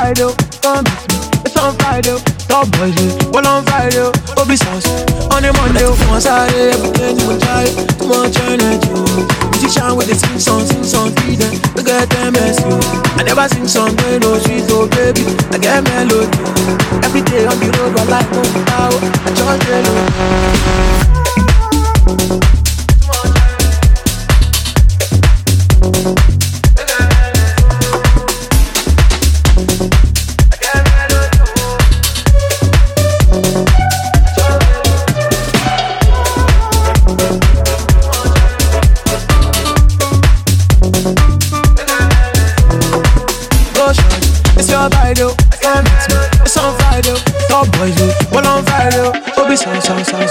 Friday, come meet me. It's on Friday, top boys, well on Friday, Obi Sauce. On a Monday, on Saturday, every day you will try. Too much energy. Musician with the sing song, feed them. We get them mess you. I never sing song, no sweet, oh baby. I get melody. Every day on the road, I like one power. I just melody. It's on Friday, top boys, well on Friday, Obi Sauce.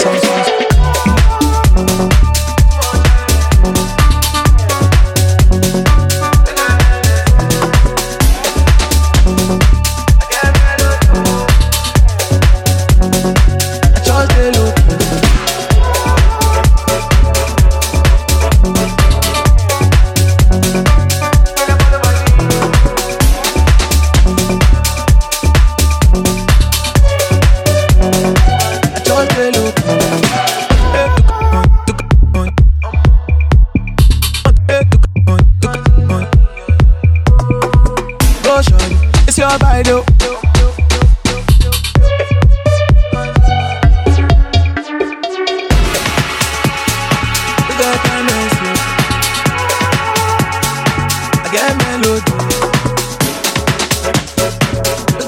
It's your body. I get melody. I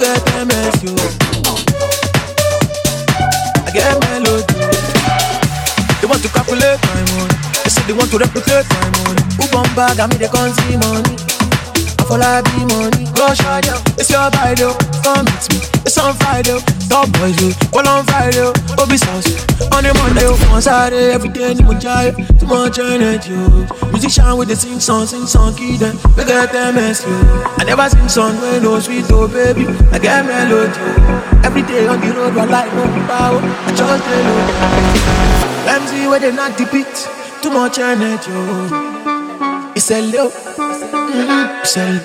get melody. They want to calculate my money. They say they want to replicate my money. Who bomb bag? I mean they can't see money. For I be money, go shine. It's your body, come meet me. It's on Friday, top boys, well on Friday, Obi Sauce. On a Monday, on Saturday, every day you will try. Too much energy. Musician with the sing song, kid them. We get them mess you. I never sing song when no sweet, oh baby. I get melody. Every day on the road, I like no power. I just melody. MC where they not the beat. Too much energy. It's a low. Sell.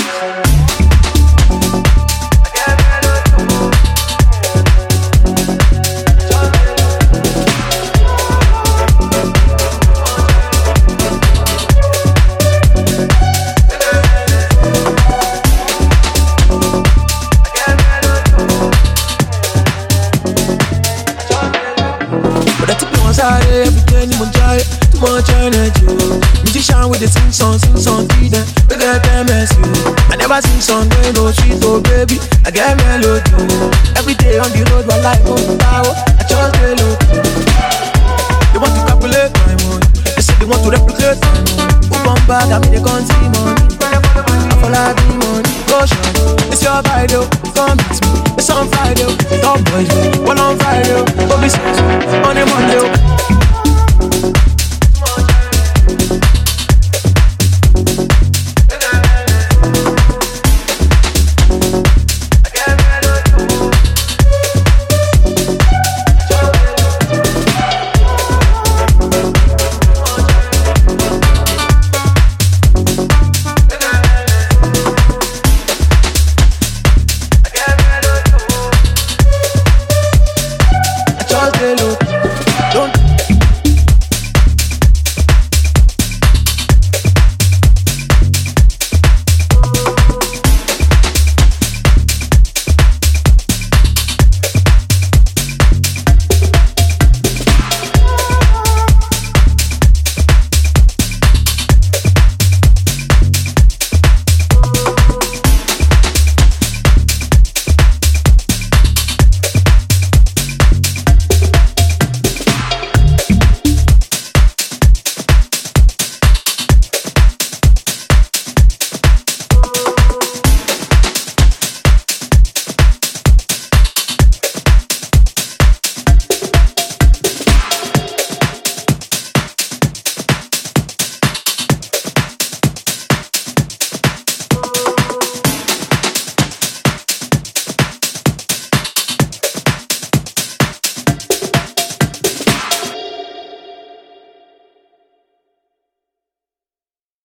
But I took one side every day you will try. Too much energy. Musician with the sing song, feed them. We get them mess you. I never sing song when no sweet, oh baby. I get melody. Every day on the road, I like one power. I just melody. They want to calculate my money. They say they want to replicate my money. Who bomb bag? I mean they can't see money. I fall like the money. Go shine. It's your body, come meet me. It's on Friday, top boys, well on Friday, Obi Sauce.